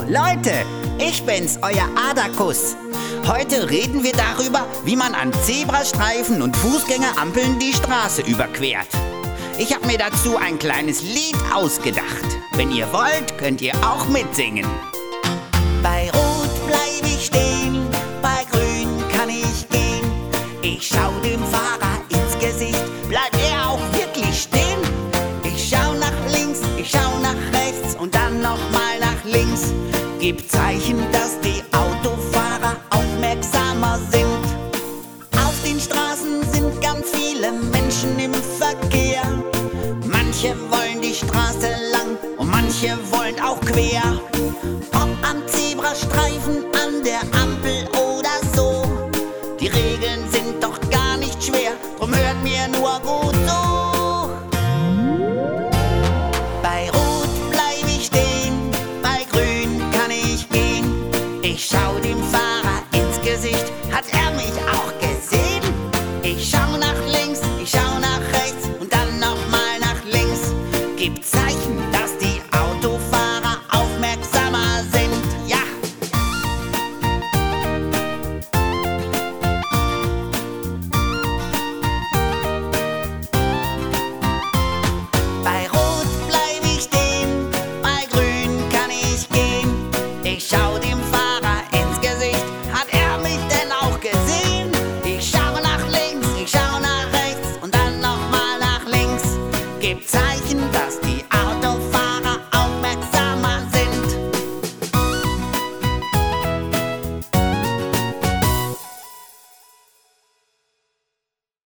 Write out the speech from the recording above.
Leute, ich bin's, euer Adakus. Heute reden wir darüber, wie man an Zebrastreifen und Fußgängerampeln die Straße überquert. Ich habe mir dazu ein kleines Lied ausgedacht. Wenn ihr wollt, könnt ihr auch mitsingen. Bei Rot bleib ich stehen, bei Grün kann ich gehen. Ich schau dem Fahrer ins Gesicht, bleibt er auch wirklich stehen? Ich schau nach links, ich schau nach rechts und dann nochmal nach links. Gib Zeichen, dass die Autofahrer aufmerksamer sind. Auf den Straßen sind ganz viele Menschen im Verkehr. Manche wollen die Straße lang und manche wollen auch quer. Ob am Zebrastreifen, an der Ampel oder so. Die Regeln sind doch gar nicht schwer, drum hört mir nur gut zu. Bei Rot bleib ich stehen, bei Grün kann ich gehen. Ich schau dem Fahrer ins Gesicht, hat er mich auch gesehen? Ich schau nach links, ich schau nach rechts und dann nochmal nach links. Gib Zeichen, dass die Autofahrer aufmerksamer sind. Ja! Bei Rot bleib ich stehen, bei Grün kann ich gehen. Ich schau dem Fahrer ins Gesicht, hat er mich denn auch gesehen? Ich schau nach links, ich schau nach rechts und dann nochmal nach links. Gib Zeichen,